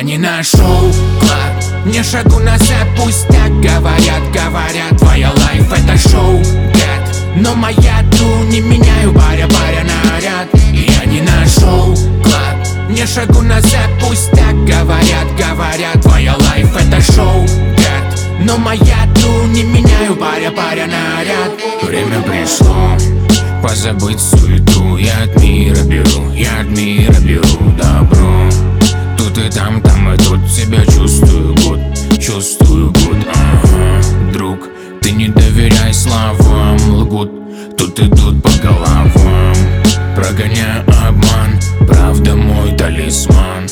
я не нашел клад, не шагу назад, пусть так говорят, говорят. Твоя лайф это шоу, get, но моя ту не меняю, паря наряд. И я не нашел клад, не шагу назад, пусть так говорят, говорят. Твоя лайф это шоу, get, но моя ту не меняю, паря наряд. Время пришло позабыть суету, я от мира беру добро. Тут и там и тут себя чувствую good, ага. Друг, ты не доверяй словам, лгут, тут идут по головам. Прогоняю обман, правда мой талисман,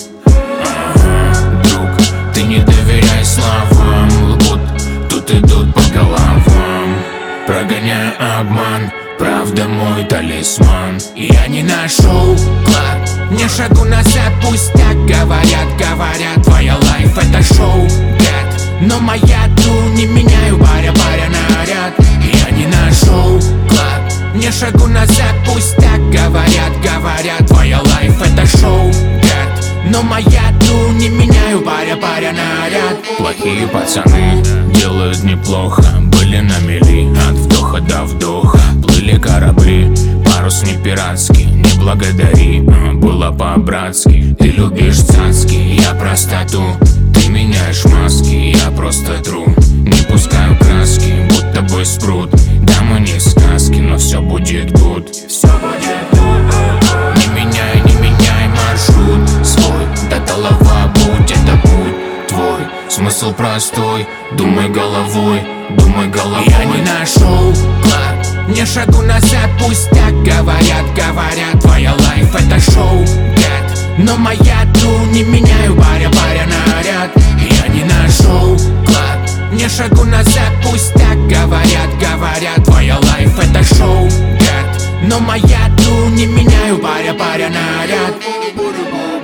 ага. Друг, ты не доверяй словам, лгут, тут идут по головам. Прогоняю обман, правда мой талисман. Я не нашел клад, не шагу назад, пусть так говорят, говорят. Твоя лайф это шоу, get, но моя ту не меняю, паря наряд. Я не нашел клад, не шагу назад, пусть так говорят, говорят. Твоя лайф это шоу, get, но моя ту не меняю, паря наряд. Плохие пацаны делают неплохо, были на мели от вдоха до вдоха. Плыли корабли, парус не пиратский, не благодари, было по-братски. Ты любишь цацки, я простоту, ты меняешь маски, я просто тру. Не пускаю краски, будто бы спрут. Да мы не сказки, но все будет good, все будет good. Не меняй маршрут свой, до голова будь, это путь твой. Смысл простой, думай головой. Я не нашел клад, не шагу назад, пусть так говорят, говорят. Твоя лайф это шоу, get, но моя ту не меняю, паря наряд. Я не нашел клад, не шагу назад, пусть так говорят, говорят. Твоя лайф это шоу, get, но моя ту не меняю, паря наряд.